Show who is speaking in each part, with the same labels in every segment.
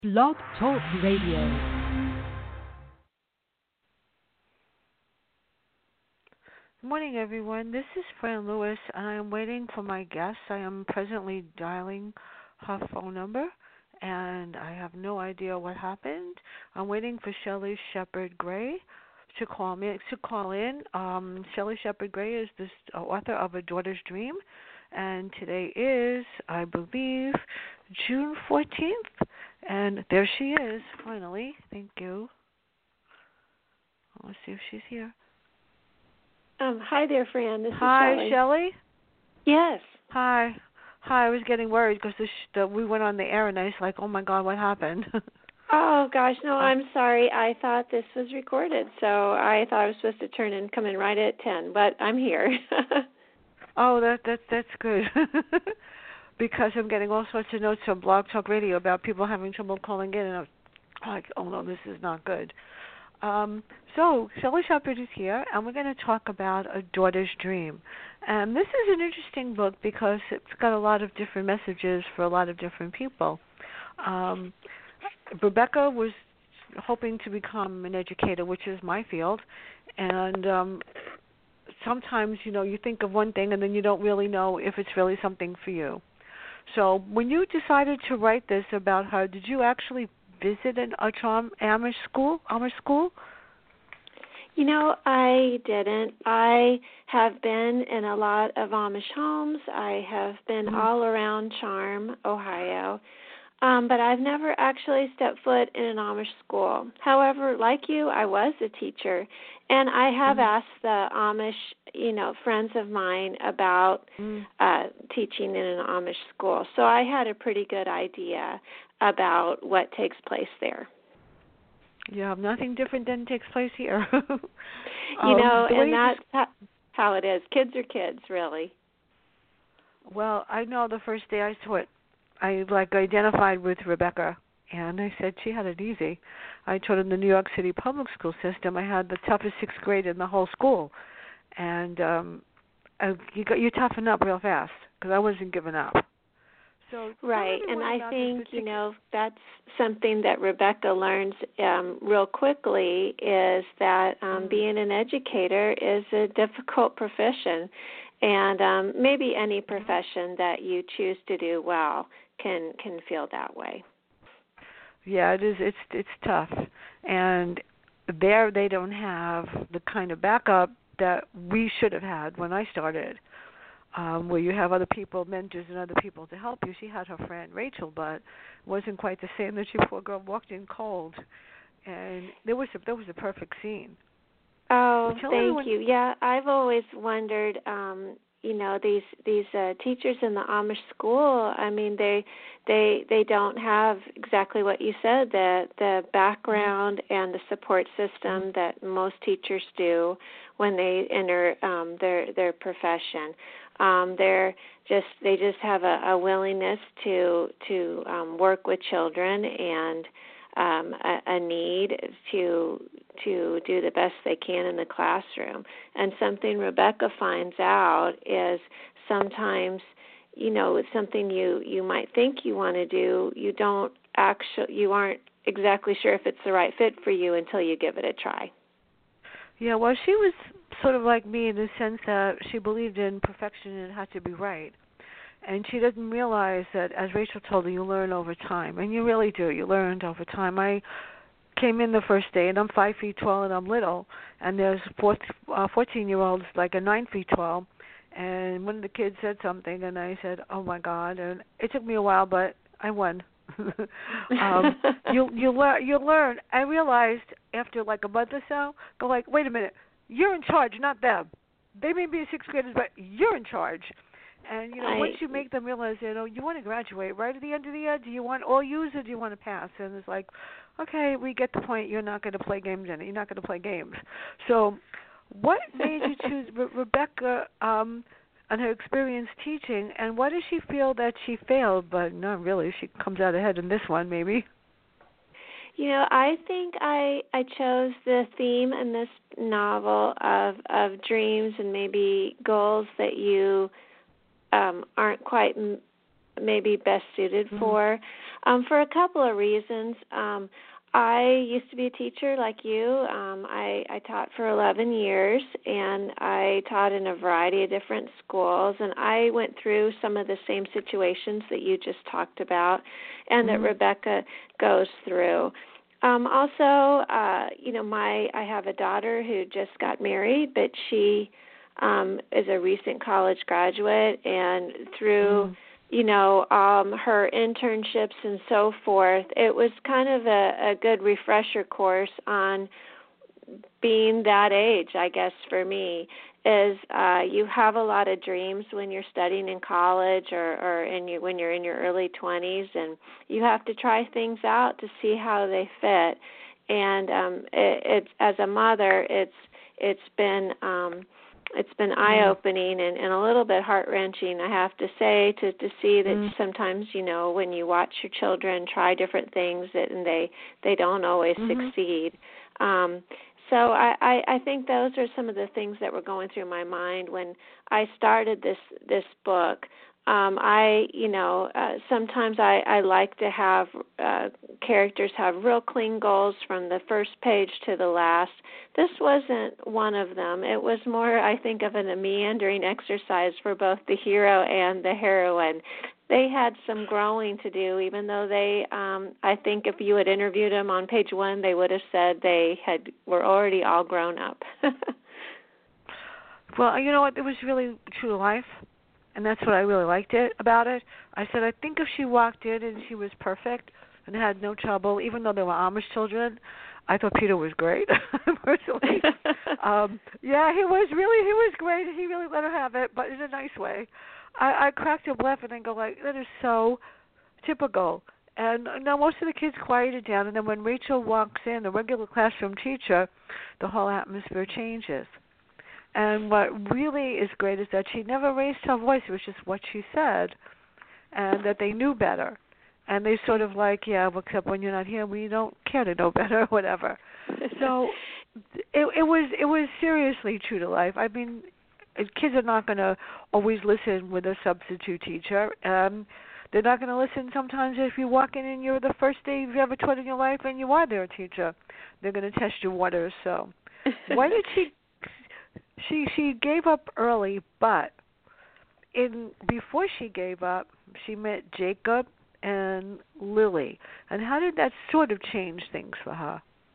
Speaker 1: Blog Talk Radio.
Speaker 2: Good morning, everyone. This is Fran Lewis, and I am waiting for my guest. I am presently dialing her phone number, and I have no idea what happened. I'm waiting for Shelley Shepard Gray to call in. Shelley Shepard Gray is the author of A Daughter's Dream, and today is, I believe, June 14th, and there she is, finally. Thank you. Let's see if she's here.
Speaker 3: Hi there, Fran. This is
Speaker 2: Hi,
Speaker 3: Shelley.
Speaker 2: Shelley?
Speaker 3: Yes.
Speaker 2: Hi. I was getting worried because we went on the air and I was like, oh, my God, what happened?
Speaker 3: Oh, gosh, no, I'm sorry. I thought this was recorded, so I thought I was supposed to come in right at 10, but I'm here.
Speaker 2: Oh, that's good. Because I'm getting all sorts of notes from Blog Talk Radio about people having trouble calling in, and I'm like, oh, no, this is not good. So Shelley Shepard is here, and we're going to talk about A Daughter's Dream. And this is an interesting book because it's got a lot of different messages for a lot of different people. Rebecca was hoping to become an educator, which is my field, and sometimes, you think of one thing and then you don't really know if it's really something for you. So when you decided to write this about her, did you actually visit a Amish school?
Speaker 3: I didn't. I have been in a lot of Amish homes. I have been all around Charm, Ohio. But I've never actually stepped foot in an Amish school. However, like you, I was a teacher, and I have asked the Amish, friends of mine about teaching in an Amish school. So I had a pretty good idea about what takes place there.
Speaker 2: Yeah, nothing different than takes place here.
Speaker 3: And that's how it is. Kids are kids, really.
Speaker 2: Well, I know the first day I saw it, I identified with Rebecca, and I said she had it easy. I taught in the New York City public school system. I had the toughest sixth grade in the whole school, and you toughen up real fast because I wasn't giving up. So
Speaker 3: right, and I think that's something that Rebecca learns real quickly is that being an educator is a difficult profession, and maybe any profession that you choose to do well can feel that way.
Speaker 2: Yeah, it is. It's tough, and there they don't have the kind of backup that we should have had when I started. Where you have other people, mentors, and other people to help you. She had her friend Rachel, but it wasn't quite the same. That poor girl walked in cold, and there was a perfect scene.
Speaker 3: Oh, thank you. Yeah, I've always wondered. These teachers in the Amish school. I mean, they don't have exactly what you said, the background and the support system that most teachers do when they enter their profession. They just have a willingness to work with children and a need to do the best they can in the classroom. And something Rebecca finds out is sometimes, it's something you might think you want to do, you aren't exactly sure if it's the right fit for you until you give it a try.
Speaker 2: Yeah, well, she was sort of like me in the sense that she believed in perfection and it had to be right. And she doesn't realize that, as Rachel told her, you learn over time. And you really do. You learned over time. I came in the first day, and I'm 5 feet tall, and I'm little. And there's 14-year-olds, like a 9 feet tall. And one of the kids said something, and I said, oh, my God. And it took me a while, but I won. You learn. I realized after like a month or so, wait a minute, you're in charge, not them. They may be sixth graders, but you're in charge. And once you make them realize, you want to graduate right at the end of the year. Do you want all U's or do you want to pass? And it's like, okay, we get the point. You're not going to play games in it. You're not going to play games. So, what made you choose Rebecca? And her experience teaching, and what does she feel that she failed, but not really? She comes out ahead in this one, maybe.
Speaker 3: I think I chose the theme in this novel of dreams and maybe goals that you aren't quite maybe best suited for a couple of reasons. I used to be a teacher like you. I taught for 11 years, and I taught in a variety of different schools, and I went through some of the same situations that you just talked about and that Rebecca goes through. Also, I have a daughter who just got married, but she is a recent college graduate, and through her internships and so forth, it was kind of a good refresher course on being that age, I guess, for me, is you have a lot of dreams when you're studying in college or when you're in your early 20s, and you have to try things out to see how they fit. And it's as a mother, it's been eye-opening and a little bit heart-wrenching, I have to say, to see that sometimes, when you watch your children try different things and they don't always succeed. So I think those are some of the things that were going through my mind when I started this book. Sometimes I like to have characters have real clean goals from the first page to the last. This wasn't one of them. It was more, I think, of a meandering exercise for both the hero and the heroine. They had some growing to do, even though they, I think if you had interviewed them on page 1, they would have said they were already all grown up.
Speaker 2: Well, you know what? It was really true to life. And that's what I really liked about it. I said, I think if she walked in and she was perfect and had no trouble, even though they were Amish children, I thought Peter was great, personally. He was great. He really let her have it, but in a nice way. I cracked up laughing and go like, that is so typical. And now most of the kids quieted down, and then when Rachel walks in, the regular classroom teacher, the whole atmosphere changes. And what really is great is that she never raised her voice. It was just what she said, and that they knew better. And they sort of like, well, except when you're not here, we don't care to know better or whatever. So it was seriously true to life. I mean, kids are not going to always listen with a substitute teacher. They're not going to listen sometimes if you walk in and you're the first day you've ever taught in your life and you are their teacher. They're going to test your waters. So why did She gave up early, but before she gave up, she met Jacob and Lily. And how did that sort of change things for her?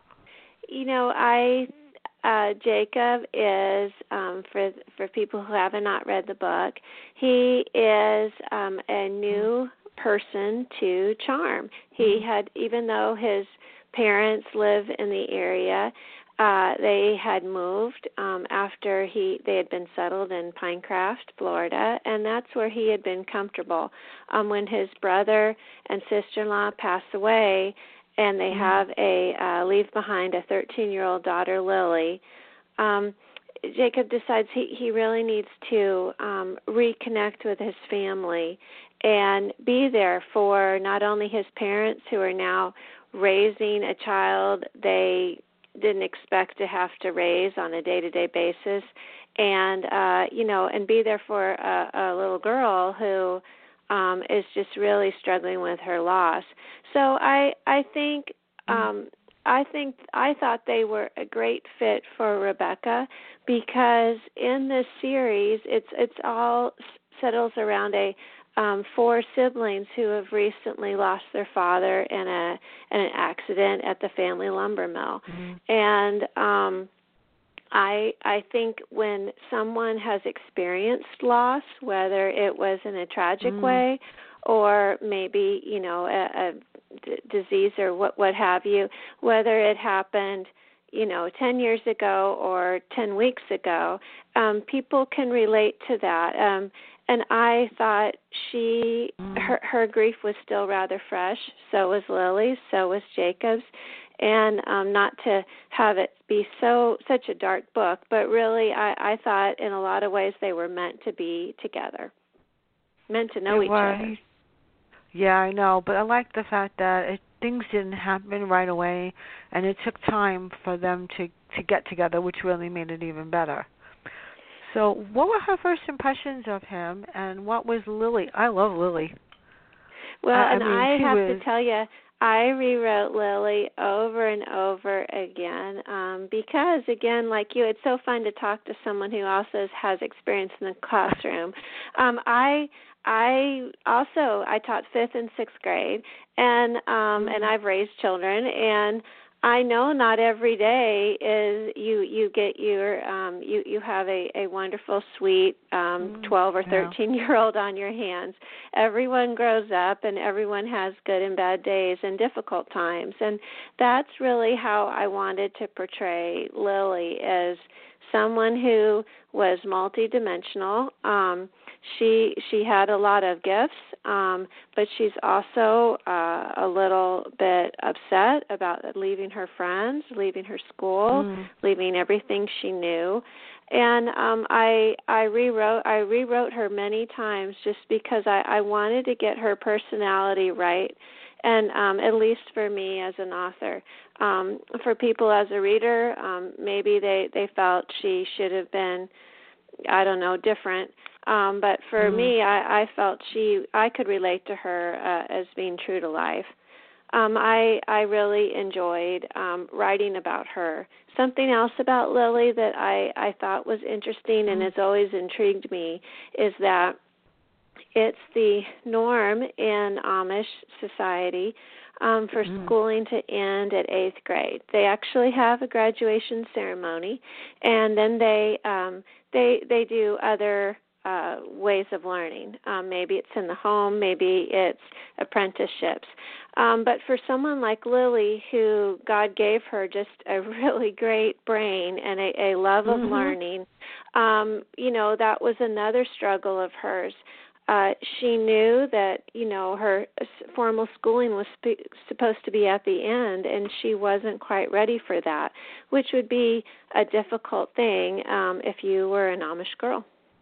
Speaker 3: Jacob is, for people who have not read the book, he is a new person to Charm. He had, even though his parents live in the area, they had moved after they had been settled in Pinecraft, Florida, and that's where he had been comfortable. When his brother and sister-in-law pass away, and they have leave behind a 13-year-old daughter, Lily, Jacob decides he really needs to reconnect with his family and be there for not only his parents, who are now raising a child they didn't expect to have to raise on a day-to-day basis, and and be there for a little girl who is just really struggling with her loss. So I thought they were a great fit for Rebecca, because in this series it's all settles around 4 siblings who have recently lost their father in an accident at the family lumber mill. And I think when someone has experienced loss, whether it was in a tragic way or maybe, a disease or what have you, whether it happened 10 years ago or 10 weeks ago, people can relate to that. And I thought her grief was still rather fresh. So was Lily's, so was Jacob's. And not to have it be such a dark book, but really I thought in a lot of ways they were meant to be together, meant to know each other.
Speaker 2: Yeah, I know, but I like the fact that things didn't happen right away, and it took time for them to get together, which really made it even better. So what were her first impressions of him, and what was Lily? I love Lily.
Speaker 3: Well,
Speaker 2: I
Speaker 3: have to tell you, I rewrote Lily over and over again because, again, like you, it's so fun to talk to someone who also has experience in the classroom. I taught 5th and 6th grade, and I've raised children, and I know not every day is you get your you have a wonderful, sweet 12 or 13-year-old on your hands. Everyone grows up, and everyone has good and bad days and difficult times, and that's really how I wanted to portray Lily, as someone who was multidimensional. She had a lot of gifts, but she's also a little bit upset about leaving her friends, leaving her school, leaving everything she knew. And I rewrote her many times just because I wanted to get her personality right. And at least for me as an author. For people as a reader, maybe they felt she should have been, I don't know, different. But for me, I felt I could relate to her as being true to life. I really enjoyed writing about her. Something else about Lily that I thought was interesting and has always intrigued me is that it's the norm in Amish society for schooling to end at 8th grade. They actually have a graduation ceremony, and then they do other ways of learning. Maybe it's in the home, maybe it's apprenticeships. But for someone like Lily, who God gave her just a really great brain and a love of learning, that was another struggle of hers. She knew that, her formal schooling was supposed to be at the end, and she wasn't quite ready for that, which would be a difficult thing if you were an Amish girl.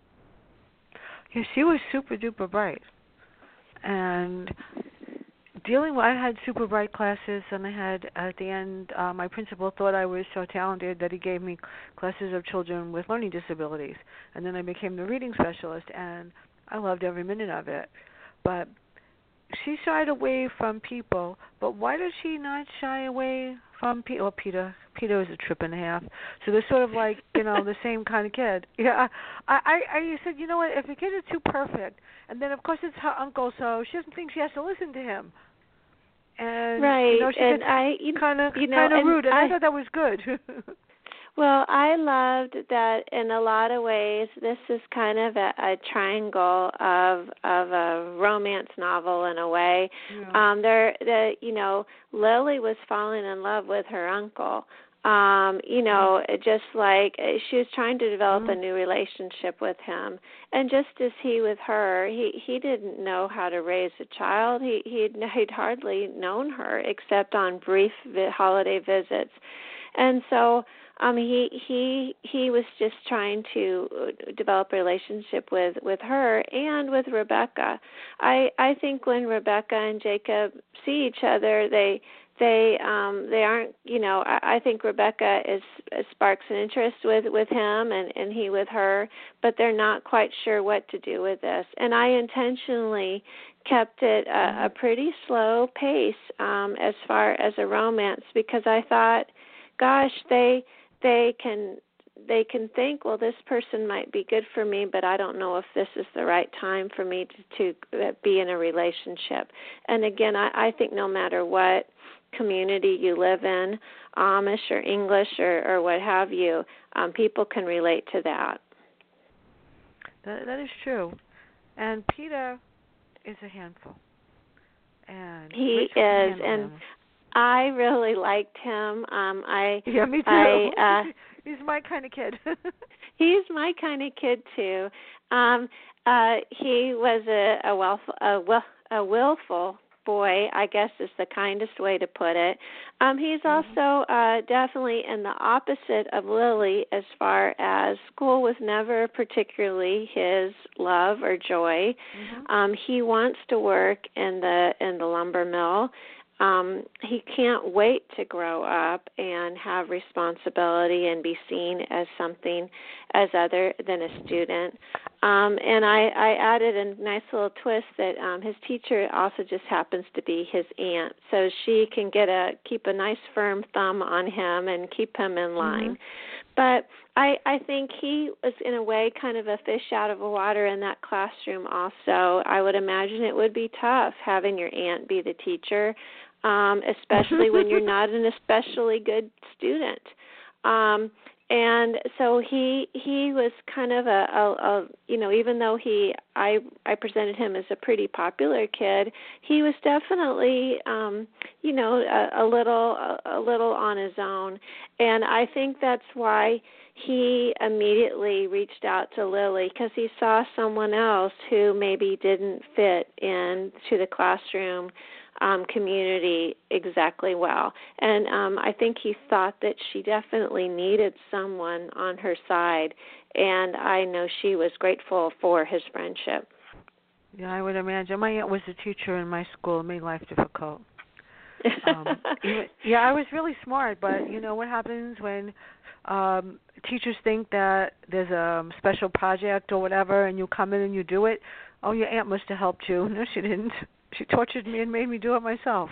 Speaker 2: Yeah, she was super duper bright. And I had super bright classes, and I had, at the end, my principal thought I was so talented that he gave me classes of children with learning disabilities. And then I became the reading specialist, and I loved every minute of it. But she shied away from people. But why does she not shy away from people? Well, Peter is a trip and a half. So they're sort of like, the same kind of kid. Yeah. I said, you know what, if a kid is too perfect, and then, of course, it's her uncle, so she doesn't think she has to listen to him. And,
Speaker 3: right.
Speaker 2: She gets kind of rude, and I thought that was good.
Speaker 3: Well, I loved that in a lot of ways. This is kind of a triangle of a romance novel in a way. Yeah. Lily was falling in love with her uncle. Just like she was trying to develop a new relationship with him, and just as he with her, he didn't know how to raise a child. He'd hardly known her except on brief holiday visits, and so. He was just trying to develop a relationship with her and with Rebecca. I think when Rebecca and Jacob see each other, they aren't, I think Rebecca sparks an interest with him and he with her, but they're not quite sure what to do with this. And I intentionally kept it a pretty slow pace as far as a romance, because I thought, gosh, they can think, well, this person might be good for me, but I don't know if this is the right time for me to be in a relationship. And again, I think no matter what community you live in, Amish or English or what have you, people can relate to that.
Speaker 2: That is true. And Peter is a handful. And
Speaker 3: he is, and I really liked him.
Speaker 2: Yeah, me too. He's my kind of kid.
Speaker 3: He's my kind of kid too. He was a willful boy, I guess is the kindest way to put it. He's also definitely in the opposite of Lily as far as school was never particularly his love or joy. He wants to work in the lumber mill. He can't wait to grow up and have responsibility and be seen as something as other than a student. And I added a nice little twist that his teacher also just happens to be his aunt, so she can keep a nice firm thumb on him and keep him in line. But I think he was, in a way, kind of a fish out of the water in that classroom also. I would imagine it would be tough having your aunt be the teacher, especially when you're not an especially good student. And so he was kind of a even though I presented him as a pretty popular kid, he was definitely a little on his own, and I think that's why he immediately reached out to Lily, because he saw someone else who maybe didn't fit into the classroom community exactly well. And I think he thought that she definitely needed someone on her side, and I know she was grateful for his friendship.
Speaker 2: Yeah, I would imagine. My aunt was a teacher in my school. It made life difficult. I was really smart, but you know what happens when teachers think that there's a special project or whatever, and you come in and you do it? Oh, your aunt must have helped you. No, she didn't. She tortured me and made me do it myself.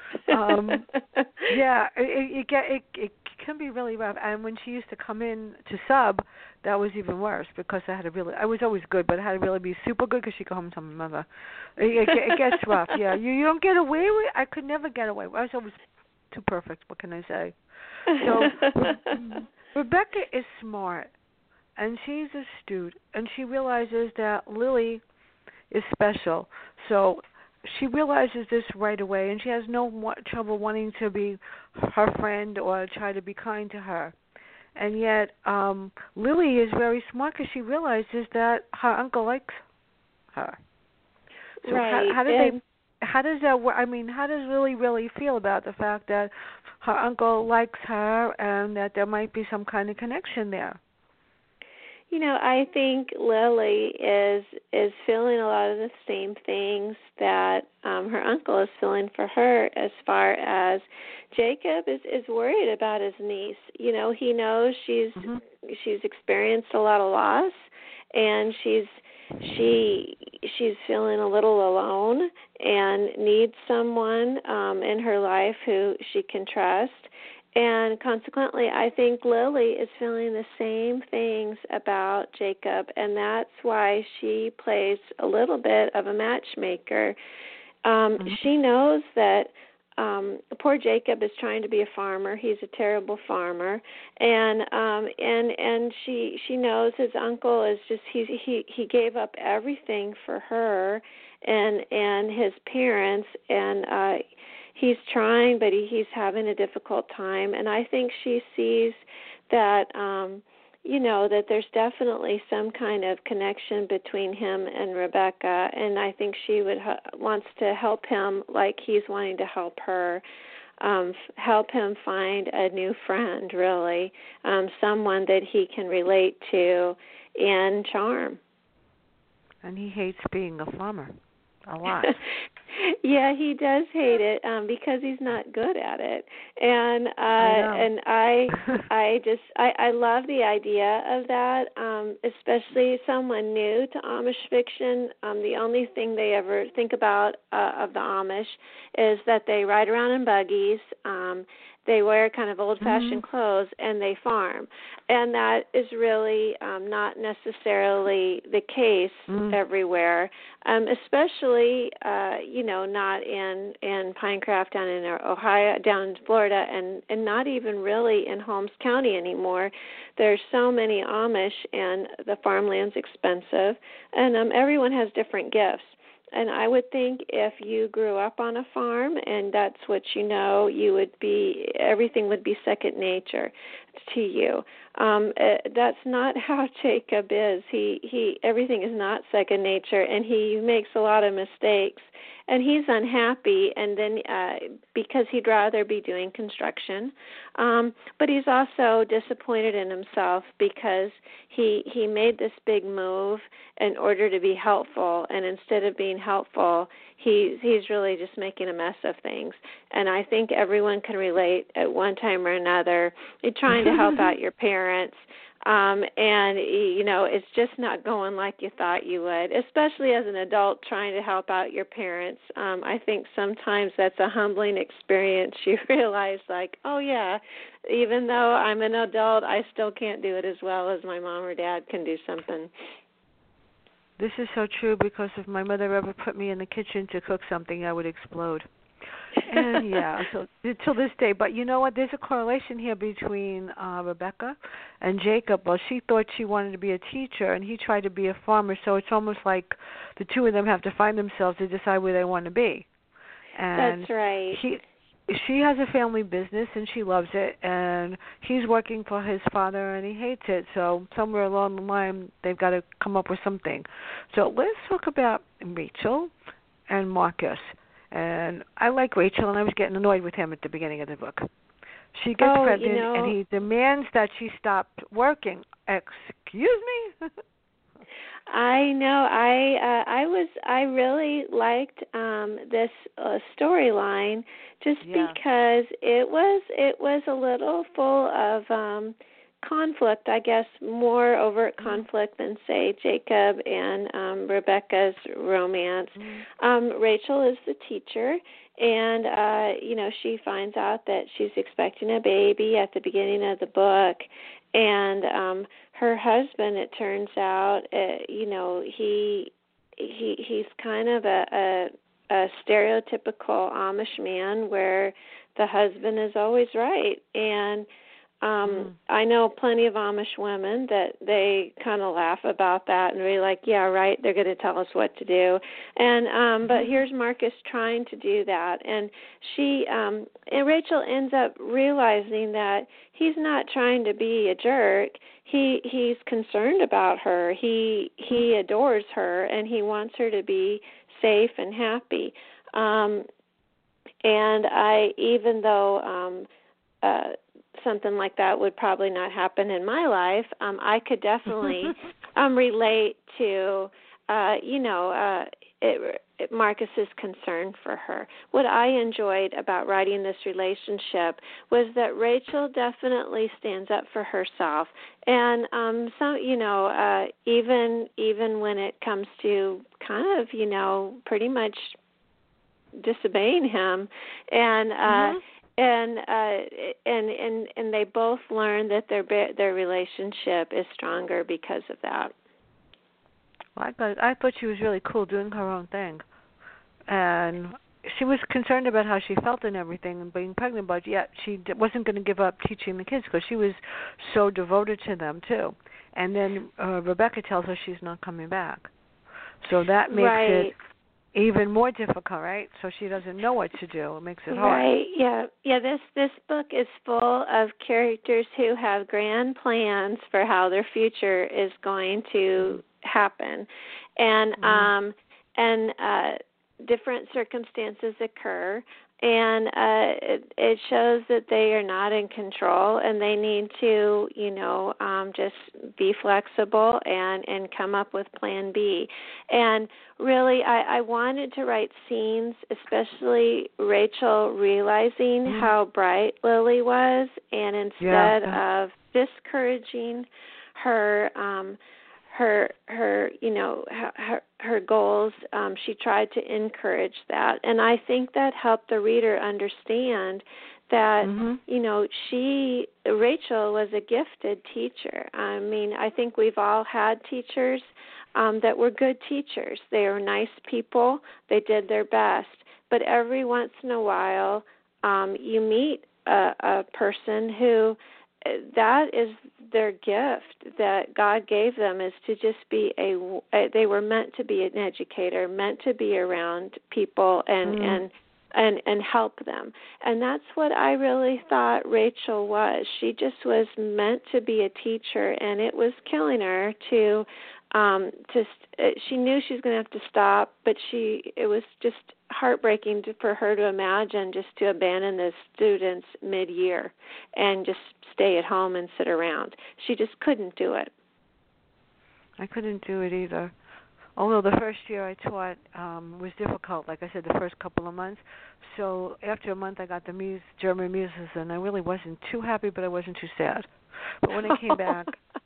Speaker 2: It can be really rough. And when she used to come in to sub, that was even worse, because I was always good, but I had to really be super good because she'd go home and tell my mother. It gets rough. Yeah, you don't get away with it. I could never get away. I was always too perfect. What can I say? So Rebecca is smart, and she's astute, and she realizes that Lily is special. So she realizes this right away, and she has no trouble wanting to be her friend or try to be kind to her. And yet, Lily is very smart, because she realizes that her uncle likes her. So
Speaker 3: right.
Speaker 2: How does Lily really feel about the fact that her uncle likes her and that there might be some kind of connection there?
Speaker 3: You know, I think Lily is feeling a lot of the same things that her uncle is feeling for her, as far as Jacob is worried about his niece. You know, he knows she's experienced a lot of loss, and she's feeling a little alone and needs someone in her life who she can trust. And consequently, I think Lily is feeling the same things about Jacob, and that's why she plays a little bit of a matchmaker. She knows that poor Jacob is trying to be a farmer. He's a terrible farmer, and she knows his uncle is just he gave up everything for her and his parents, and he's trying, but he's having a difficult time. And I think she sees that, that there's definitely some kind of connection between him and Rebecca. And I think she wants to help him like he's wanting to help her, help him find a new friend, really, someone that he can relate to and charm.
Speaker 2: And he hates being a farmer a lot.
Speaker 3: Yeah, he does hate it because he's not good at it, and I love the idea of that, especially someone new to Amish fiction. The only thing they ever think about of the Amish is that they ride around in buggies. They wear kind of old-fashioned clothes, and they farm. And that is really not necessarily the case everywhere, especially, not in Pinecraft down in Ohio, down in Florida, and not even really in Holmes County anymore. There's so many Amish, and the farmland's expensive, and everyone has different gifts. And I would think if you grew up on a farm and that's what you know, everything would be second nature to you. That's not how Jacob is. Everything is not second nature, and he makes a lot of mistakes. And he's unhappy, and then because he'd rather be doing construction. But he's also disappointed in himself because he made this big move in order to be helpful, and instead of being helpful, he's really just making a mess of things. And I think everyone can relate at one time or another. You're trying to help out your parents, And, it's just not going like you thought you would, especially as an adult trying to help out your parents. I think sometimes that's a humbling experience. You realize, like, oh, yeah, even though I'm an adult, I still can't do it as well as my mom or dad can do something.
Speaker 2: This is so true, because if my mother ever put me in the kitchen to cook something, I would explode. And yeah, so till this day. But you know what? There's a correlation here between Rebecca and Jacob. Well, she thought she wanted to be a teacher, and he tried to be a farmer. So it's almost like the two of them have to find themselves to decide where they want to be. And
Speaker 3: that's right.
Speaker 2: She has a family business, and she loves it. And he's working for his father, and he hates it. So somewhere along the line, they've got to come up with something. So let's talk about Rachel and Marcus. And I like Rachel, and I was getting annoyed with him at the beginning of the book. She gets pregnant, and he demands that she stop working. Excuse me?
Speaker 3: I know. I really liked this storyline just because it was a little full of conflict, I guess, more overt conflict than, say, Jacob and Rebecca's romance. Rachel is the teacher, and, she finds out that she's expecting a baby at the beginning of the book, and her husband, it turns out, he's kind of a stereotypical Amish man where the husband is always right, and I know plenty of Amish women that they kind of laugh about that and be like, yeah, right, they're going to tell us what to do. And but here's Marcus trying to do that, and and Rachel ends up realizing that he's not trying to be a jerk. He's concerned about her. He adores her, and he wants her to be safe and happy. And even though something like that would probably not happen in my life, I could definitely relate to, Marcus's concern for her. What I enjoyed about writing this relationship was that Rachel definitely stands up for herself, and even when it comes to kind of, pretty much disobeying him, and and they both learn that their relationship is stronger because of that.
Speaker 2: Well, I thought she was really cool doing her own thing, and she was concerned about how she felt and everything and being pregnant, but yet she wasn't going to give up teaching the kids because she was so devoted to them too. And then Rebecca tells her she's not coming back, so that makes it even more difficult, right? So she doesn't know what to do. It makes it hard.
Speaker 3: Right, yeah. This book is full of characters who have grand plans for how their future is going to happen, and different circumstances occur, and it shows that they are not in control, and they need to, just be flexible and come up with Plan B. And really, I wanted to write scenes, especially Rachel realizing how bright Lily was, and instead of discouraging her, her goals, she tried to encourage that, and I think that helped the reader understand that Rachel was a gifted teacher. I mean, I think we've all had teachers that were good teachers. They were nice people. They did their best, but every once in a while, you meet a person who that is their gift that God gave them, is to just be they were meant to be an educator, meant to be around people and help them. And that's what I really thought Rachel was. She just was meant to be a teacher, and it was killing her to she knew she was going to have to stop, but it was just heartbreaking for her to imagine just to abandon the students mid-year and just stay at home and sit around. She just couldn't do it.
Speaker 2: I couldn't do it either. Although the first year I taught was difficult, like I said, the first couple of months. So after a month I got the German muses, and I really wasn't too happy, but I wasn't too sad. But when I came back,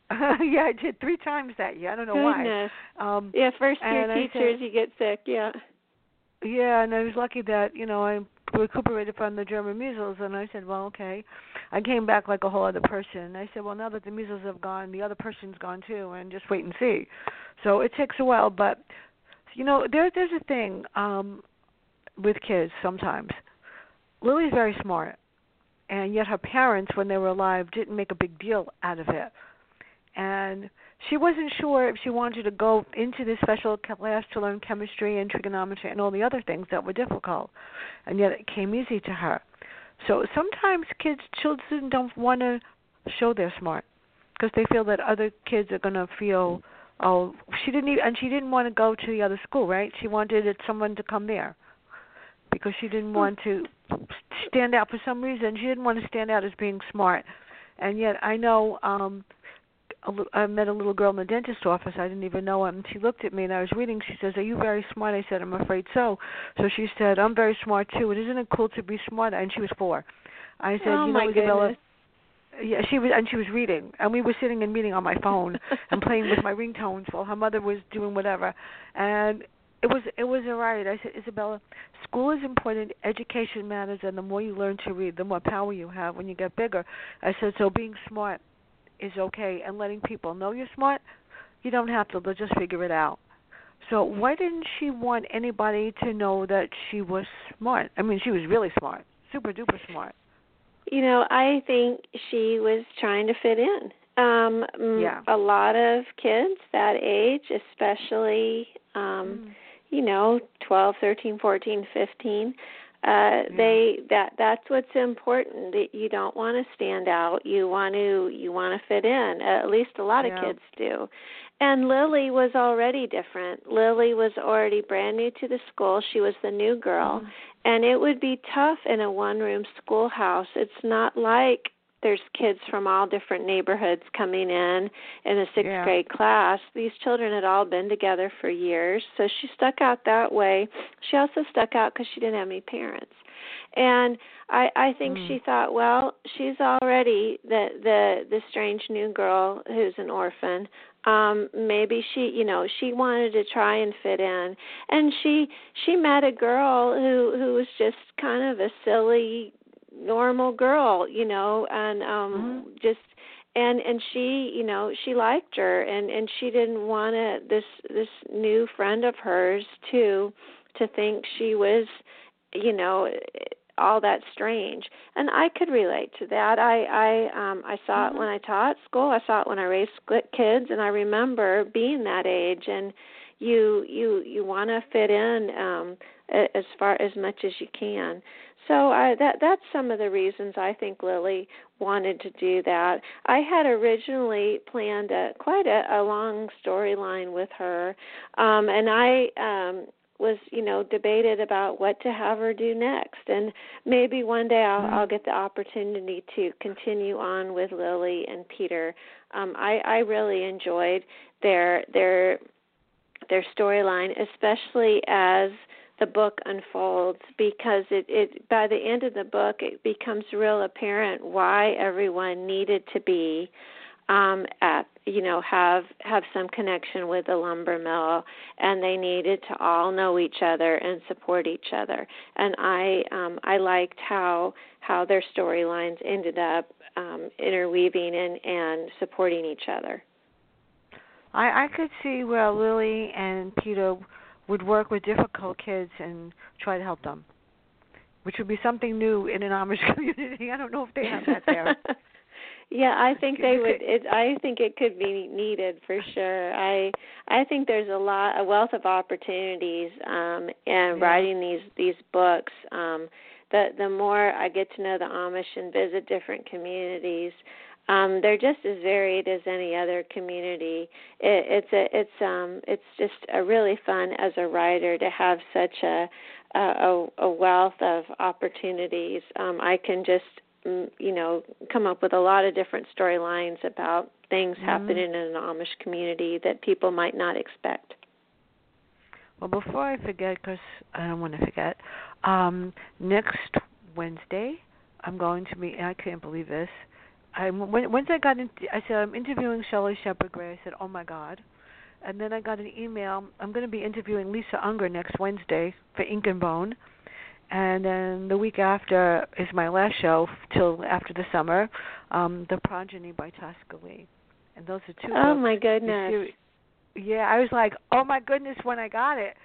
Speaker 2: Yeah, I did 3 times that year. I don't know
Speaker 3: Goodness.
Speaker 2: why.
Speaker 3: Yeah, first year teachers, you get sick. Yeah.
Speaker 2: Yeah, and I was lucky that I recuperated from the German measles, and I said, well, okay. I came back like a whole other person. I said, well, now that the measles have gone, the other person's gone too, and just wait and see. So it takes a while, but there's a thing with kids sometimes. Lily's very smart, and yet her parents, when they were alive, didn't make a big deal out of it. And she wasn't sure if she wanted to go into this special class to learn chemistry and trigonometry and all the other things that were difficult, and yet it came easy to her. So sometimes children don't want to show they're smart because they feel that other kids are going to feel, oh, she didn't want to go to the other school, right? She wanted someone to come there because she didn't want to stand out for some reason. She didn't want to stand out as being smart, and yet I know. I met a little girl in the dentist's office. I didn't even know her. And she looked at me, and I was reading. She says, are you very smart? I said, I'm afraid so. So she said, I'm very smart, too. And isn't it cool to be smart? And she was 4. I said,
Speaker 3: oh, my
Speaker 2: Isabella.
Speaker 3: Goodness.
Speaker 2: Yeah, she was reading. And we were sitting and reading on my phone and playing with my ringtones while her mother was doing whatever. And it was all right. I said, Isabella, school is important. Education matters. And the more you learn to read, the more power you have when you get bigger. I said, so being smart is okay, and letting people know you're smart, you don't have to. They'll just figure it out. So why didn't she want anybody to know that she was smart? I mean, she was really smart, super duper smart.
Speaker 3: I think she was trying to fit in.
Speaker 2: Yeah.
Speaker 3: A lot of kids that age, especially 12, 13, 14, 15, that's what's important. That you don't want to stand out. You want to fit in. At least a lot of kids do. And Lily was already different. Lily was already brand new to the school. She was the new girl, and it would be tough in a one-room schoolhouse. It's not like there's kids from all different neighborhoods coming in a 6th grade class. These children had all been together for years, so she stuck out that way. She also stuck out because she didn't have any parents. And I think she thought, well, she's already the strange new girl who's an orphan. Maybe she wanted to try and fit in. And she met a girl who was just kind of a silly, normal girl, and just and she liked her, and she didn't want this new friend of hers to think she was all that strange. And I could relate to that. I saw it when I taught school. I saw it when I raised kids, and I remember being that age. And you want to fit in as much as you can. So that's some of the reasons I think Lily wanted to do that. I had originally planned quite a long storyline with her, and I was debated about what to have her do next. And maybe one day I'll get the opportunity to continue on with Lily and Peter. I really enjoyed their storyline, especially as the book unfolds, because it by the end of the book it becomes real apparent why everyone needed to be have some connection with the lumber mill, and they needed to all know each other and support each other. And I liked how their storylines ended up interweaving and supporting each other.
Speaker 2: I could see where Lily and Peter would work with difficult kids and try to help them, which would be something new in an Amish community. I don't know if they have that there.
Speaker 3: Yeah, I think they would. I think it could be needed for sure. I think there's a wealth of opportunities in writing these books. The more I get to know the Amish and visit different communities, they're just as varied as any other community. It's just really fun as a writer to have such a wealth of opportunities. I can just come up with a lot of different storylines about things happening in an Amish community that people might not expect.
Speaker 2: Well, before I forget, because I don't want to forget, next Wednesday I'm going to be, I can't believe this, once I got into, I said I'm interviewing Shelley Shepard Gray. I said, oh my God. And then I got an email. I'm going to be interviewing Lisa Unger next Wednesday for Ink and Bone. And then the week after is my last show till after the summer, The Progeny by Tosca Lee. And those are two books.
Speaker 3: Oh, my goodness.
Speaker 2: Yeah, I was like, oh, my goodness, when I got it.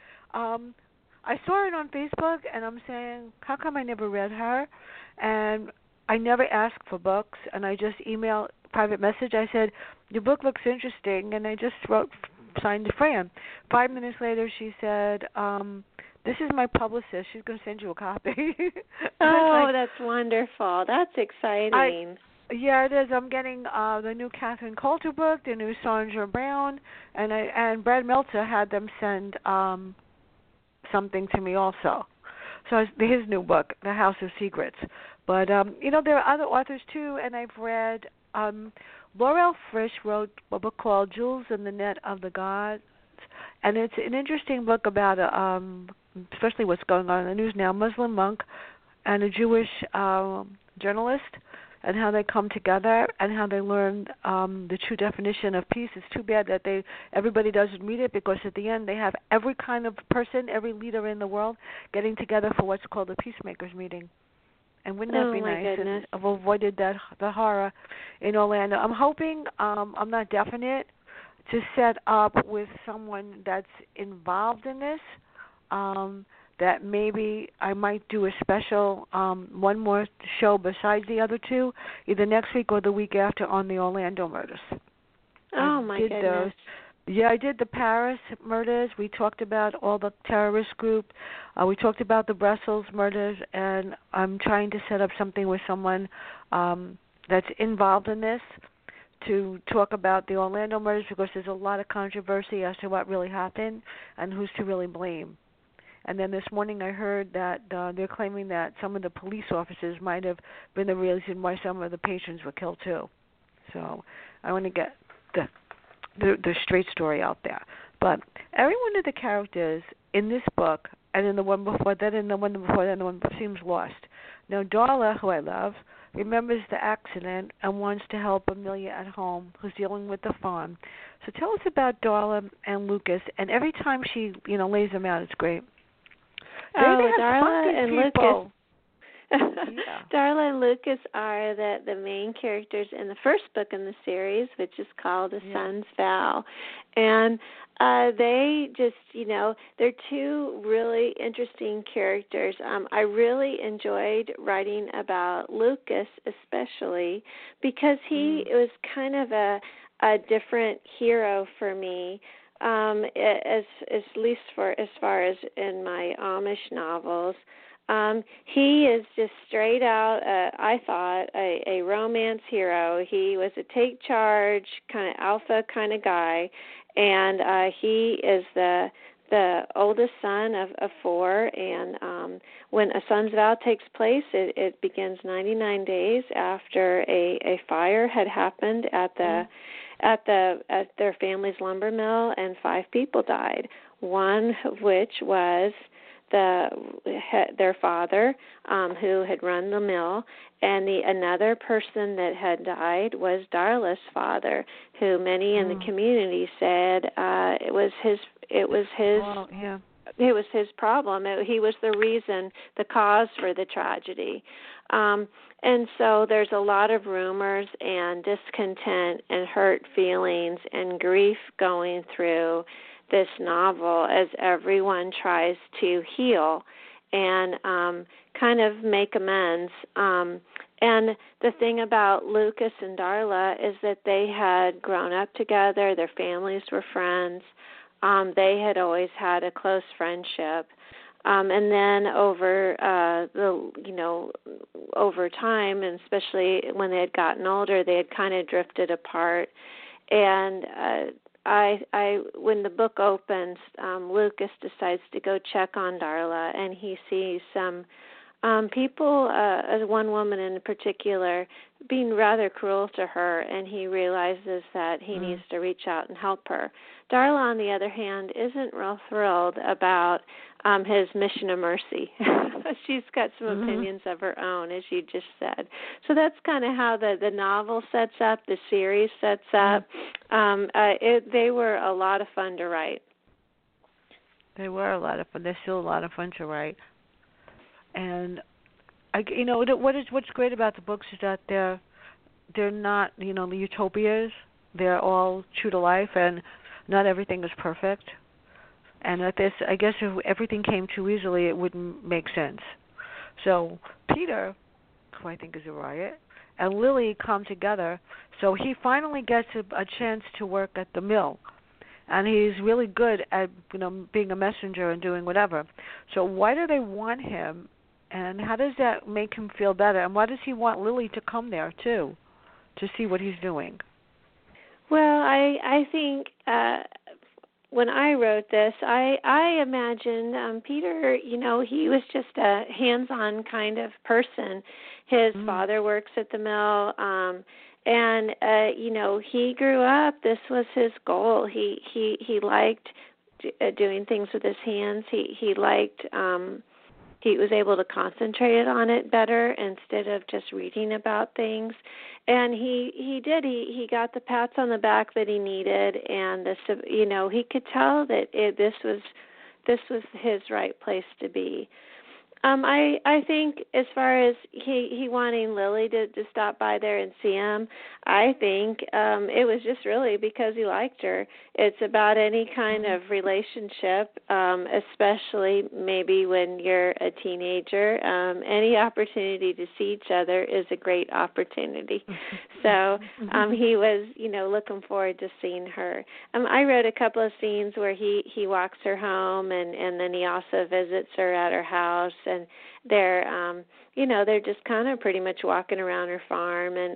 Speaker 2: I saw it on Facebook, and I'm saying, how come I never read her? And I never asked for books, and I just emailed private message. I said, your book looks interesting, and I just signed to Fran. 5 minutes later, she said, this is my publicist. She's going to send you a copy.
Speaker 3: Oh, like, that's wonderful. That's exciting.
Speaker 2: Yeah, it is. I'm getting the new Catherine Coulter book, the new Sandra Brown, and Brad Meltzer had them send something to me also. So his new book, The House of Secrets. But, there are other authors, too, and I've read Laurel Frisch wrote a book called Jewels in the Net of the Gods, and it's an interesting book about, especially what's going on in the news now, Muslim monk and a Jewish journalist, and how they come together and how they learn the true definition of peace. It's too bad that everybody doesn't read it, because at the end they have every kind of person, every leader in the world getting together for what's called a peacemakers meeting. And wouldn't that be nice?
Speaker 3: Goodness.
Speaker 2: And I've avoided the horror in Orlando. I'm hoping, I'm not definite, to set up with someone that's involved in this, that maybe I might do a special, one more show besides the other two, either next week or the week after, on the Orlando murders.
Speaker 3: Oh, my goodness. Those.
Speaker 2: Yeah, I did the Paris murders. We talked about all the terrorist group. We talked about the Brussels murders, and I'm trying to set up something with someone that's involved in this to talk about the Orlando murders, because there's a lot of controversy as to what really happened and who's to really blame. And then this morning I heard that they're claiming that some of the police officers might have been the reason why some of the patients were killed too. So I want to get the straight story out there. But every one of the characters in this book, and in the one before that, and the one before that, and the one before, seems lost. Now Darla, who I love, remembers the accident and wants to help Amelia at home, who's dealing with the farm. So tell us about Darla and Lucas, and every time she, lays them out, it's great.
Speaker 3: Darla and Lucas.
Speaker 2: Yeah.
Speaker 3: Darla and Lucas are the main characters in the first book in the series, which is called A Son's Vow. And they just, they're two really interesting characters. I really enjoyed writing about Lucas, especially because he was kind of a different hero for me. As least as far as in my Amish novels. He is just straight out, I thought, a romance hero. He was a take charge, kind of alpha kind of guy, and he is the oldest son of four, and when A Son's Vow takes place, it begins 99 days after a fire had happened at their family's lumber mill, and 5 people died, one of which was their father, who had run the mill, and another person that had died was Darla's father, who many in the community said it was his problem. He was the reason, the cause for the tragedy. And so there's a lot of rumors and discontent and hurt feelings and grief going through this novel as everyone tries to heal and kind of make amends. And the thing about Lucas and Darla is that they had grown up together. Their families were friends. They had always had a close friendship. And then over over time, and especially when they had gotten older, they had kind of drifted apart. And when the book opens, Lucas decides to go check on Darla, and he sees some people, as one woman in particular, being rather cruel to her, and he realizes that he needs to reach out and help her. Darla, on the other hand, isn't real thrilled about his mission of mercy. She's got some opinions of her own, as you just said. So that's kind of how the novel sets up, the series sets up. They were a lot of fun to write.
Speaker 2: They were a lot of fun. They're still a lot of fun to write. And what's great about the books is that they're not the utopias. They're all true to life, and not everything is perfect. And I guess if everything came too easily, it wouldn't make sense. So Peter, who I think is a riot, and Lily come together. So he finally gets a chance to work at the mill. And he's really good at being a messenger and doing whatever. So why do they want him, and how does that make him feel better? And why does he want Lily to come there too, to see what he's doing?
Speaker 3: Well, I think when I wrote this, I imagined Peter. He was just a hands-on kind of person. His father works at the mill. And he grew up. This was his goal. He liked doing things with his hands. He liked. He was able to concentrate on it better instead of just reading about things. And he did. He got the pats on the back that he needed, and he could tell that this was his right place to be. I think as far as he wanting Lily to stop by there and see him, I think it was just really because he liked her. It's about any kind of relationship, especially maybe when you're a teenager. Any opportunity to see each other is a great opportunity. So he was, looking forward to seeing her. I wrote a couple of scenes where he walks her home, and then he also visits her at her house. And they're just kind of pretty much walking around her farm, and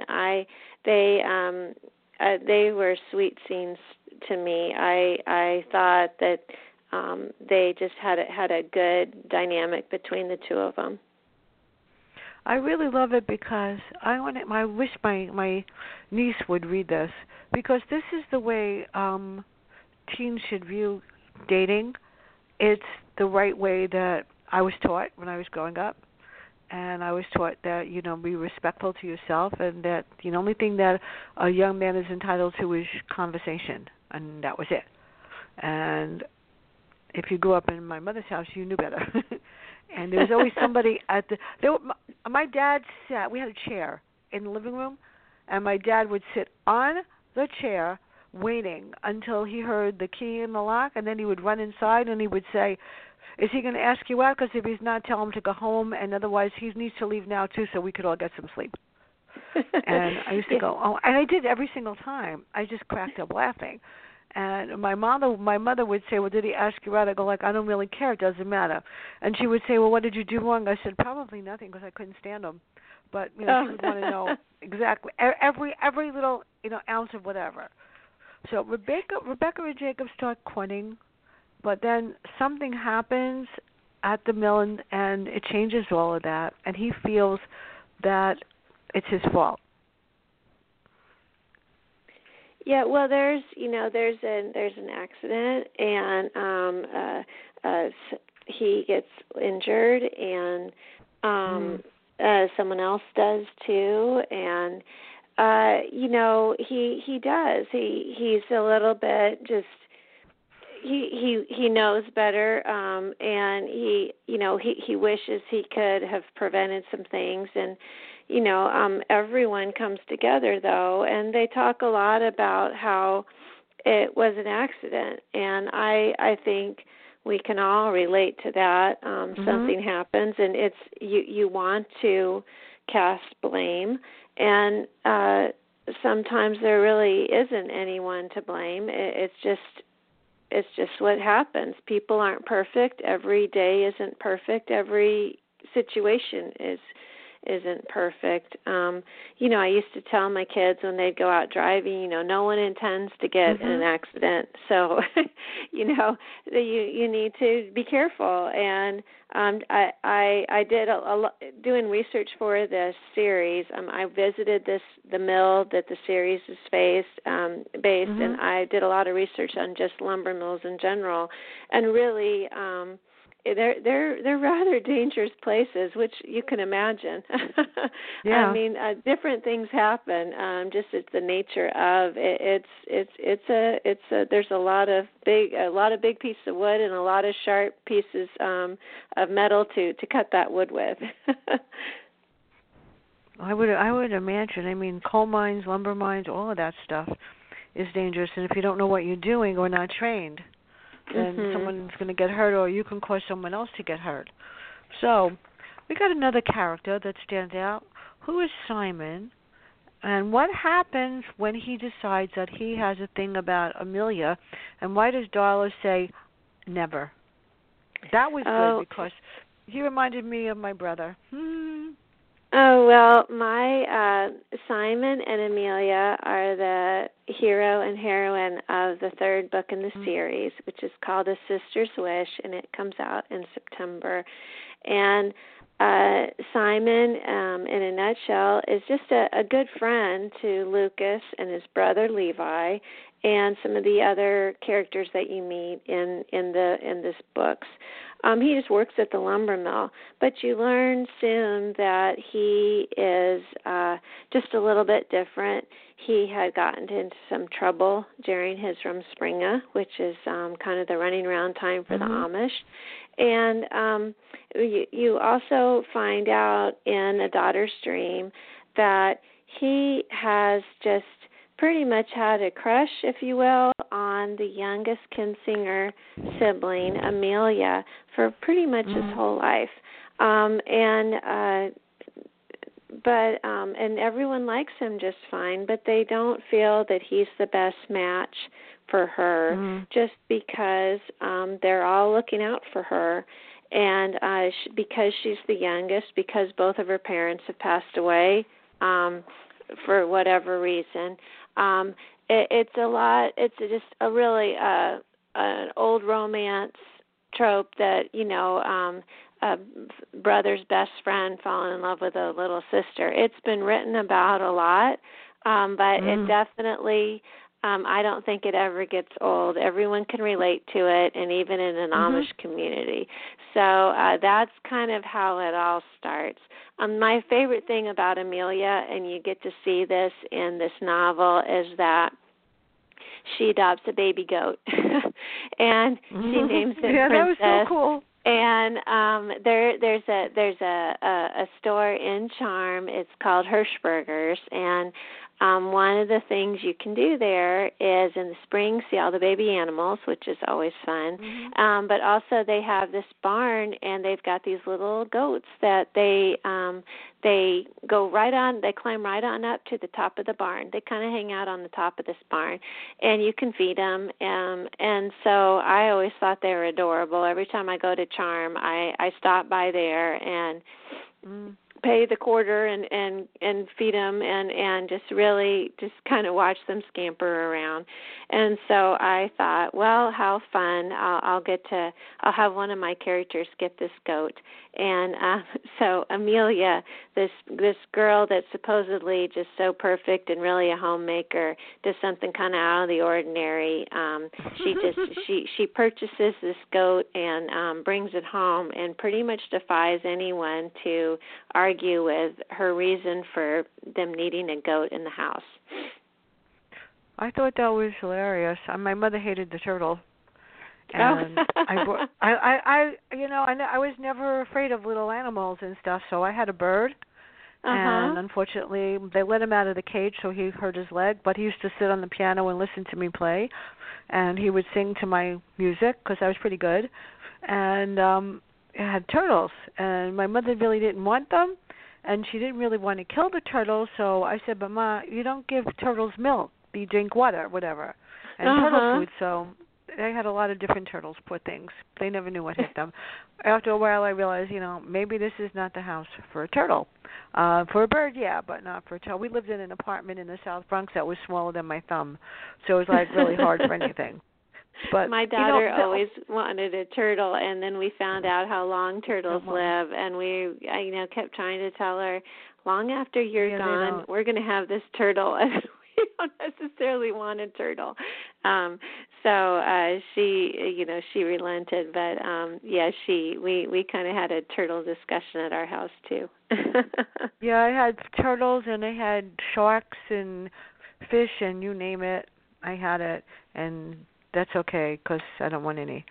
Speaker 3: they were sweet scenes to me. I thought that they just had a good dynamic between the two of them.
Speaker 2: I really love it because I wish my niece would read this, because this is the way teens should view dating. It's the right way that I was taught when I was growing up, and I was taught that, be respectful to yourself, and that the only thing that a young man is entitled to is conversation, and that was it. And if you grew up in my mother's house, you knew better. And there was always somebody my dad sat, we had a chair in the living room, and my dad would sit on the chair waiting until he heard the key in the lock, and then he would run inside and he would say, is he going to ask you out? Because if he's not, tell him to go home, and otherwise he needs to leave now too, so we could all get some sleep. And I used to go, oh, and I did every single time. I just cracked up laughing. And my mother would say, well, did he ask you out? I go, I don't really care. It doesn't matter. And she would say, well, what did you do wrong? I said, probably nothing, because I couldn't stand him. But she would want to know exactly every little ounce of whatever. So Rebecca and Jacob start courting, but then something happens at the mill, and it changes all of that, and he feels that it's his fault.
Speaker 3: Yeah, well, there's an accident, and he gets injured, and someone else does too, and he does. He's a little bit just. He knows better, and he wishes he could have prevented some things, and everyone comes together though, and they talk a lot about how it was an accident, and I think we can all relate to that. Something happens, and it's you want to cast blame, and sometimes there really isn't anyone to blame. It's just what happens. People aren't perfect. Every day isn't perfect. Every situation isn't perfect. I used to tell my kids when they'd go out driving, no one intends to get in an accident. So, you need to be careful. And I did a lot doing research for this series. I visited the mill that the series is based, and I did a lot of research on just lumber mills in general. And really, they're rather dangerous places, which you can imagine.
Speaker 2: Yeah.
Speaker 3: I mean, different things happen. Just it's the nature of it. There's a lot of big pieces of wood and a lot of sharp pieces of metal to cut that wood with.
Speaker 2: I would imagine. I mean, coal mines, lumber mines, all of that stuff is dangerous, and if you don't know what you're doing or not trained, then someone's going to get hurt, or you can cause someone else to get hurt. So, we got another character that stands out. Who is Simon, and what happens when he decides that he has a thing about Amelia, and why does Darla say never? That was good because he reminded me of my brother.
Speaker 3: Oh, well, my Simon and Amelia are the hero and heroine of the third book in the series, which is called A Sister's Wish, and it comes out in September. And Simon, in a nutshell, is just a good friend to Lucas and his brother Levi and some of the other characters that you meet in this books. He just works at the lumber mill, but you learn soon that he is just a little bit different. He had gotten into some trouble during his Rumspringa, which is kind of the running around time for the Amish. And you also find out in A Daughter's Dream that he has just pretty much had a crush, if you will, on the youngest Kinsinger sibling, Amelia, for pretty much his whole life. And everyone likes him just fine, but they don't feel that he's the best match for her, just because they're all looking out for her. And because she's the youngest, because both of her parents have passed away for whatever reason. It's just a really an old romance trope that, a brother's best friend falling in love with a little sister. It's been written about a lot, but it definitely, I don't think it ever gets old. Everyone can relate to it, and even in an Amish community. So that's kind of how it all starts. My favorite thing about Amelia, and you get to see this in this novel, is that she adopts a baby goat, and she names it Princess.
Speaker 2: Yeah, that was so cool.
Speaker 3: And there's a store in Charm. It's called Hirschberger's, and one of the things you can do there is in the spring see all the baby animals, which is always fun. But also they have this barn, and they've got these little goats that they go right on. They climb right on up to the top of the barn. They kind of hang out on the top of this barn, and you can feed them. And so I always thought they were adorable. Every time I go to Charm, I stop by there and pay the quarter and feed them and just really just kind of watch them scamper around. And so I thought, well, how fun. I'll have one of my characters get this goat. And so Amelia, this girl that's supposedly just so perfect and really a homemaker, does something kind of out of the ordinary. She purchases this goat and brings it home and pretty much defies anyone to argue with her reason for them needing a goat in the house.
Speaker 2: I thought that was hilarious. My mother hated the turtle. And I was never afraid of little animals and stuff, so I had a bird. And unfortunately, they let him out of the cage, so he hurt his leg. But he used to sit on the piano and listen to me play, and he would sing to my music because I was pretty good. And it had turtles, and my mother really didn't want them, and she didn't really want to kill the turtles. So I said, "But Ma, you don't give turtles milk. You drink water, whatever, and turtle food." So they had a lot of different turtles, poor things. They never knew what hit them. After a while, I realized, maybe this is not the house for a turtle. For a bird, yeah, but not for a turtle. We lived in an apartment in the South Bronx that was smaller than my thumb, so it was like really hard for anything. But
Speaker 3: my daughter always wanted a turtle, and then we found out how long turtles live, and we, kept trying to tell her, long after you're gone, we're going to have this turtle. We don't necessarily want a turtle. She relented, but we kind of had a turtle discussion at our house too.
Speaker 2: Yeah, I had turtles and I had sharks and fish and you name it, I had it, and that's okay because I don't want any.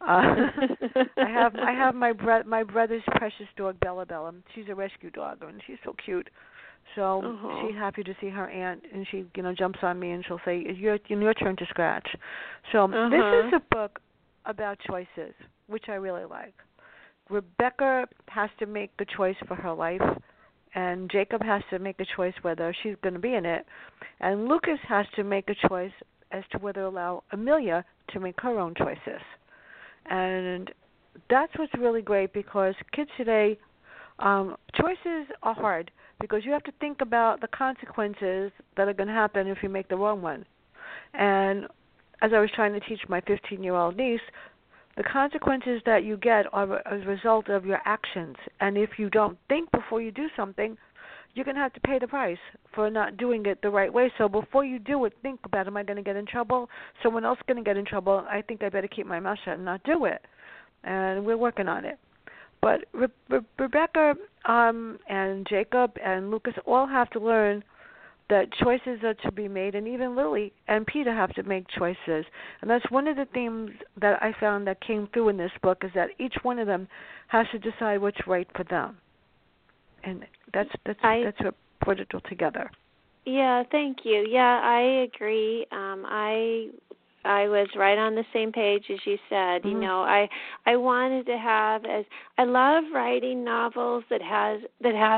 Speaker 2: I have my brother's precious dog Bella Bella. She's a rescue dog and she's so cute. So she's happy to see her aunt, and she jumps on me and she'll say, "Your turn to scratch." So this is a book about choices, which I really like. Rebecca has to make the choice for her life, and Jacob has to make a choice whether she's going to be in it, and Lucas has to make a choice as to whether to allow Amelia to make her own choices. And that's what's really great, because kids today, choices are hard because you have to think about the consequences that are going to happen if you make the wrong one. And as I was trying to teach my 15-year-old niece, the consequences that you get are a result of your actions. And if you don't think before you do something, you're going to have to pay the price for not doing it the right way. So before you do it, think about, am I going to get in trouble? Someone else is going to get in trouble. I think I better keep my mouth shut and not do it. And we're working on it. But Rebecca and Jacob and Lucas all have to learn that choices are to be made, and even Lily and Peter have to make choices. And that's one of the themes that I found that came through in this book, is that each one of them has to decide what's right for them. And that's what put it all together.
Speaker 3: Yeah, thank you. Yeah, I agree. I was right on the same page as you said.
Speaker 2: Mm-hmm.
Speaker 3: I wanted to have, as I love writing novels that have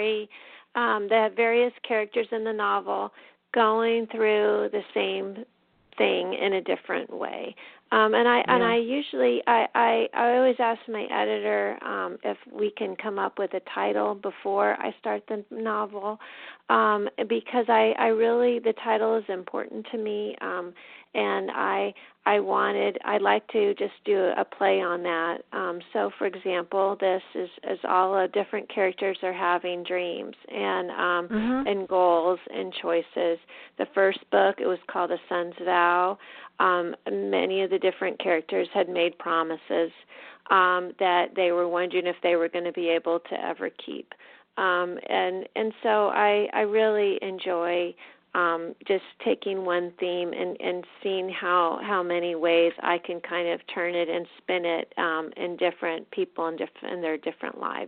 Speaker 3: various characters in the novel going through the same thing in a different way. And I usually I always ask my editor if we can come up with a title before I start the novel, because I really, the title is important to me, and I'd like to just do a play on that. So for example, this is all different characters are having dreams and and goals and choices. The first book, it was called A Son's Vow. Many of the different characters had made promises that they were wondering if they were going to be able to ever keep. And so I really enjoy just taking one theme and seeing how many ways I can kind of turn it and spin it in different people and in their different lives.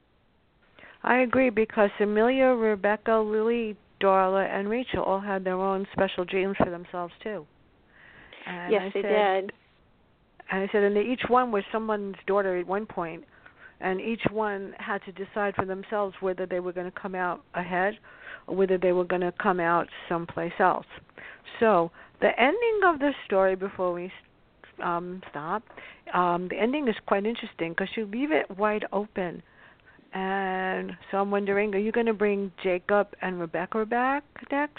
Speaker 2: I agree, because Amelia, Rebecca, Lily, Darla, and Rachel all had their own special dreams for themselves too. And
Speaker 3: yes, they did.
Speaker 2: And I said, and each one was someone's daughter at one point, and each one had to decide for themselves whether they were going to come out ahead or whether they were going to come out someplace else. So the ending of the story, before we stop, the ending is quite interesting because you leave it wide open. And so I'm wondering, are you going to bring Jacob and Rebecca back next?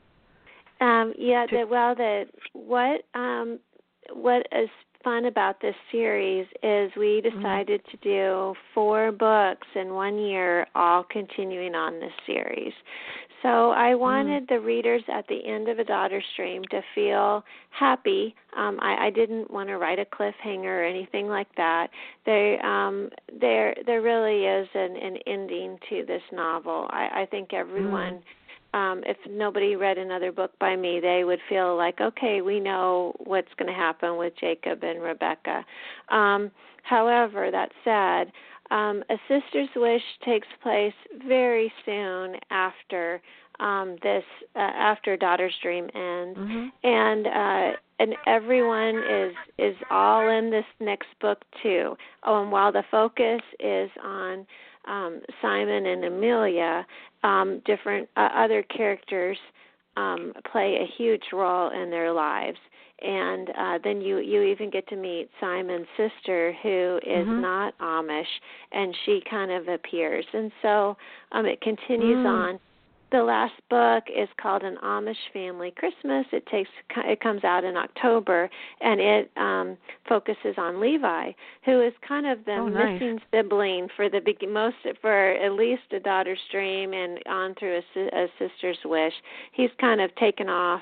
Speaker 3: What is fun about this series is we decided to do 4 books in 1 year, all continuing on this series. So I wanted the readers at the end of A Daughter's Dream to feel happy. I didn't want to write a cliffhanger or anything like that. There really is an ending to this novel. I think everyone, if nobody read another book by me, they would feel like, okay, we know what's going to happen with Jacob and Rebecca. However, that said, A Sister's Wish takes place very soon after after Daughter's Dream ends, and everyone is all in this next book too. Oh, and while the focus is on Simon and Amelia, different other characters play a huge role in their lives. And then you even get to meet Simon's sister, who is not Amish, and she kind of appears. And so it continues on. The last book is called An Amish Family Christmas. It comes out in October, and it focuses on Levi, who is kind of the missing sibling for at least A Daughter's Dream and on through A Sister's Wish. He's kind of taken off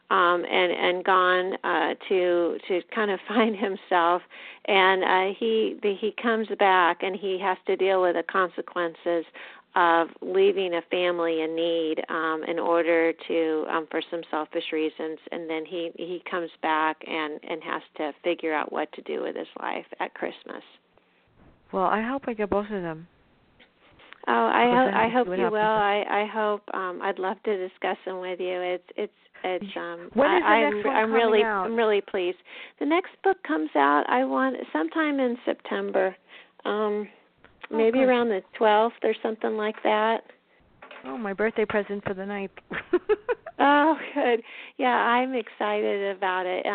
Speaker 3: and gone to kind of find himself, and he comes back and he has to deal with the consequences of leaving a family in need in order to for some selfish reasons, and then he comes back and has to figure out what to do with his life at Christmas.
Speaker 2: Well, I hope I get both of them.
Speaker 3: Oh, I hope you will. I hope I'd love to discuss them with you. It's
Speaker 2: when is the next one coming out?
Speaker 3: I'm really pleased. The next book comes out sometime in September. Maybe around the 12th or something like that.
Speaker 2: Oh, my birthday present for the 9th.
Speaker 3: Oh, good. Yeah, I'm excited about it.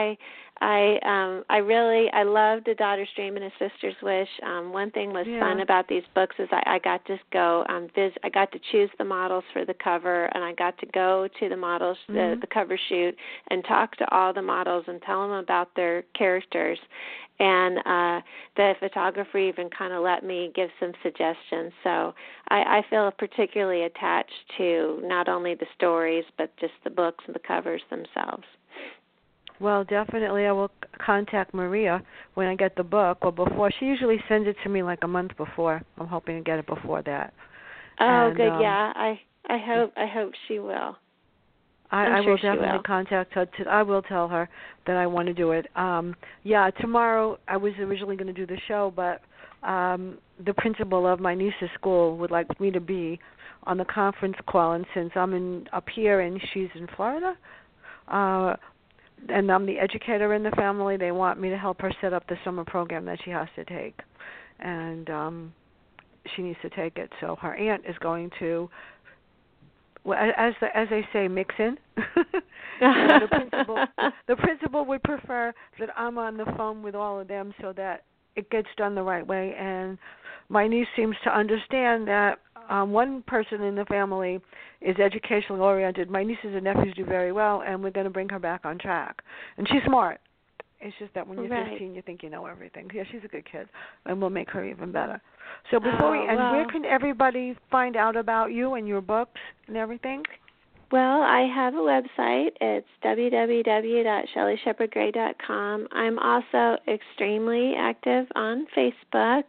Speaker 3: I loved A Daughter's Dream and A Sister's Wish. One thing was fun about these books is I got to go I got to choose the models for the cover, and I got to go to the models, the cover shoot, and talk to all the models and tell them about their characters. And the photographer even kind of let me give some suggestions. So I feel particularly attached to not only the stories, but just the books and the covers themselves.
Speaker 2: Well, definitely I will contact Maria when I get the book or before. She usually sends it to me like a month before. I'm hoping to get it before that.
Speaker 3: Oh, good. Yeah, I hope she will.
Speaker 2: I will definitely contact her. I will tell her that I want to do it. Tomorrow I was originally going to do the show, but the principal of my niece's school would like me to be on the conference call, and since I'm up here and she's in Florida, and I'm the educator in the family, they want me to help her set up the summer program that she has to take, and she needs to take it. So her aunt is going to, well, as they say, mix in. The principal would prefer that I'm on the phone with all of them so that it gets done the right way. And my niece seems to understand that one person in the family is educationally oriented. My nieces and nephews do very well, and we're going to bring her back on track. And she's smart. It's just that when you're 15, you think you know everything. Yeah, she's a good kid, and we'll make her even better. So before we end, where can everybody find out about you and your books and everything?
Speaker 3: Well, I have a website. It's www.shellyshepardgray.com. I'm also extremely active on Facebook.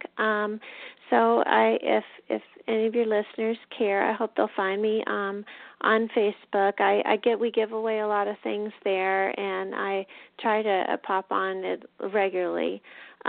Speaker 3: So if any of your listeners care, I hope they'll find me on Facebook. We give away a lot of things there, and I try to pop on it regularly.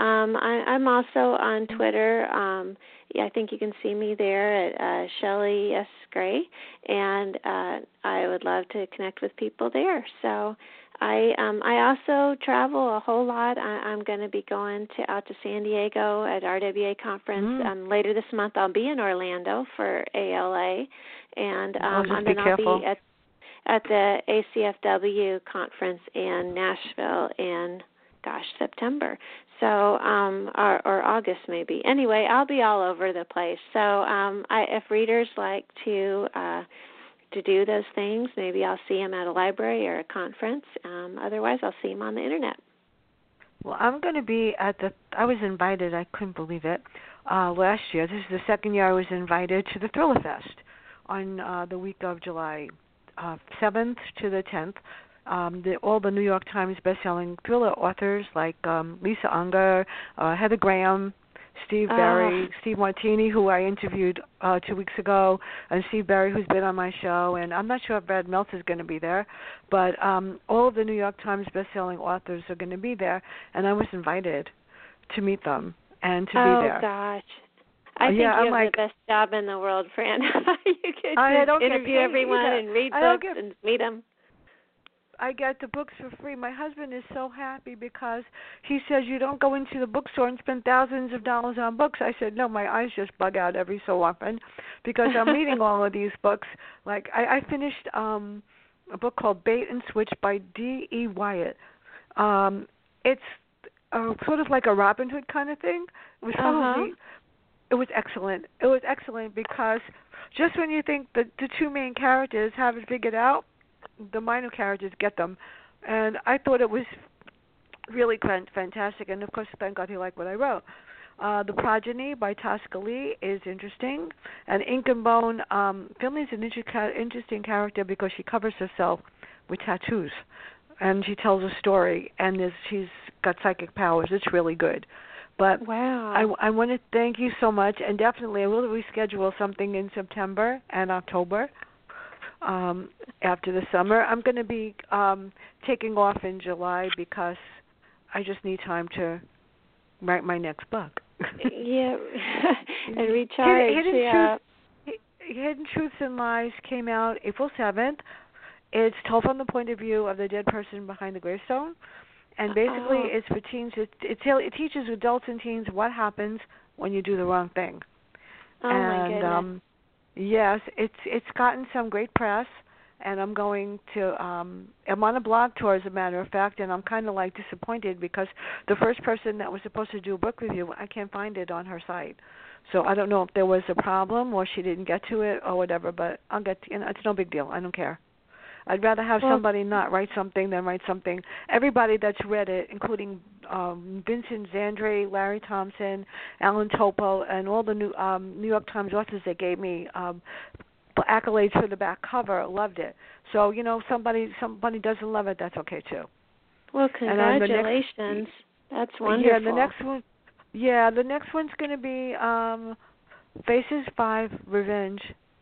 Speaker 3: I'm also on Twitter. I think you can see me there at Shelly S. Gray, and I would love to connect with people there. So I also travel a whole lot. I'm going to be going out to San Diego at RWA conference. Later this month I'll be in Orlando for ALA, and then I'll be at the ACFW conference in Nashville in September. So, or August maybe. Anyway, I'll be all over the place. So, if readers like to do those things, maybe I'll see them at a library or a conference. Otherwise, I'll see them on the internet.
Speaker 2: Well, I'm going to be I was invited, I couldn't believe it, last year. This is the second year I was invited to the Thriller Fest on the week of July 7th to the 10th. All the New York Times best-selling thriller authors like Lisa Unger, Heather Graham, Steve Berry, Steve Martini, who I interviewed 2 weeks ago, and Steve Berry, who's been on my show. And I'm not sure if Brad Meltz is going to be there, but all of the New York Times best-selling authors are going to be there, and I was invited to meet them and to be there.
Speaker 3: Oh, gosh. I think you have the best job in the world, Fran. You could interview everyone and read books and meet them.
Speaker 2: I get the books for free. My husband is so happy because he says, you don't go into the bookstore and spend thousands of dollars on books. I said, no, my eyes just bug out every so often because I'm reading all of these books. Like I finished a book called Bait and Switch by D.E. Wyatt. It's sort of like a Robin Hood kind of thing. It was it was excellent. It was excellent because just when you think that the two main characters have it figured out, the minor characters get them. And I thought it was really fantastic. And, of course, thank God he liked what I wrote. The Progeny by Tosca Lee is interesting. And Ink and Bone, Finley's an interesting character because she covers herself with tattoos, and she tells a story, and she's got psychic powers. It's really good. But
Speaker 3: wow.
Speaker 2: I want to thank you so much, and definitely I will reschedule something in September and October after the summer. I'm going to be taking off in July because I just need time to write my next book.
Speaker 3: Yeah, and recharge.
Speaker 2: Hidden Truths and Lies came out April 7th. It's told from the point of view of the dead person behind the gravestone. And basically, it's for teens. It teaches adults and teens what happens when you do the wrong thing.
Speaker 3: My goodness.
Speaker 2: Yes, it's gotten some great press, and I'm going to. I'm on a blog tour, as a matter of fact, and I'm kind of like disappointed because the first person that was supposed to do a book review, I can't find it on her site. So I don't know if there was a problem or she didn't get to it or whatever. But I'll get. It's no big deal. I don't care. I'd rather have somebody not write something than write something. Everybody that's read it, including Vincent Zandre, Larry Thompson, Alan Topo, and all the New York Times authors that gave me accolades for the back cover, loved it. So, somebody doesn't love it, that's okay too.
Speaker 3: Well, congratulations. That's wonderful.
Speaker 2: Yeah, the next one's going to be Faces 5, Revenge,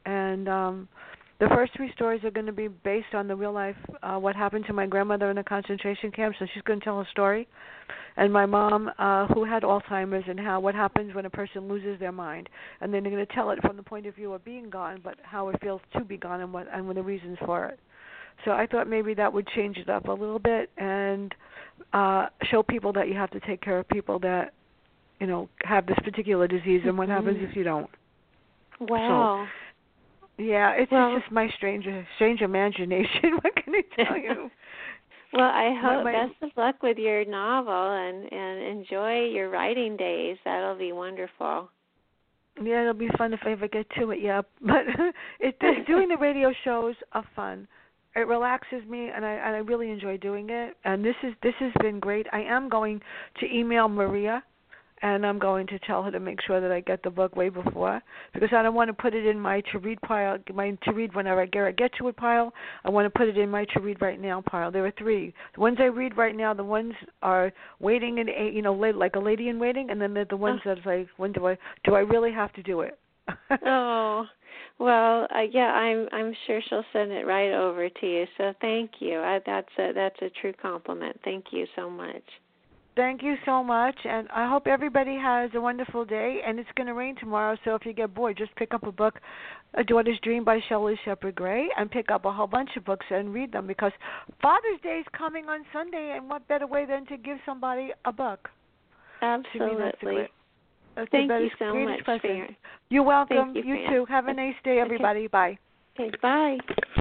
Speaker 2: and the first 3 stories are going to be based on the real life, what happened to my grandmother in the concentration camp. So she's going to tell a story, and my mom, who had Alzheimer's, and what happens when a person loses their mind. And then they're going to tell it from the point of view of being gone, but how it feels to be gone and what the reasons for it. So I thought maybe that would change it up a little bit and show people that you have to take care of people that have this particular disease, and what happens if you don't.
Speaker 3: Wow.
Speaker 2: So, yeah, it's just my strange imagination. What can I tell you?
Speaker 3: Well, I hope best of luck with your novel and enjoy your writing days. That'll be wonderful.
Speaker 2: Yeah, it'll be fun if I ever get to it. Yeah, but doing the radio shows are fun. It relaxes me, and I really enjoy doing it. And this has been great. I am going to email Maria. And I'm going to tell her to make sure that I get the book way before, because I don't want to put it in my to-read pile, my to-read whenever I get to it pile. I want to put it in my to-read right now pile. There are 3. The ones I read right now, the ones are waiting, and like a lady in waiting, and then the ones that's like, when do I really have to do it?
Speaker 3: Oh, well, I'm sure she'll send it right over to you. So thank you. That's a true compliment. Thank you so much.
Speaker 2: Thank you so much, and I hope everybody has a wonderful day. And it's going to rain tomorrow, so if you get bored, just pick up a book, A Daughter's Dream by Shelley Shepard Gray, and pick up a whole bunch of books and read them, because Father's Day is coming on Sunday, and what better way than to give somebody a book?
Speaker 3: Absolutely. Thank you so much, Fran.
Speaker 2: You're welcome. You too. Have a nice day, everybody.
Speaker 3: Okay.
Speaker 2: Bye.
Speaker 3: Okay, bye.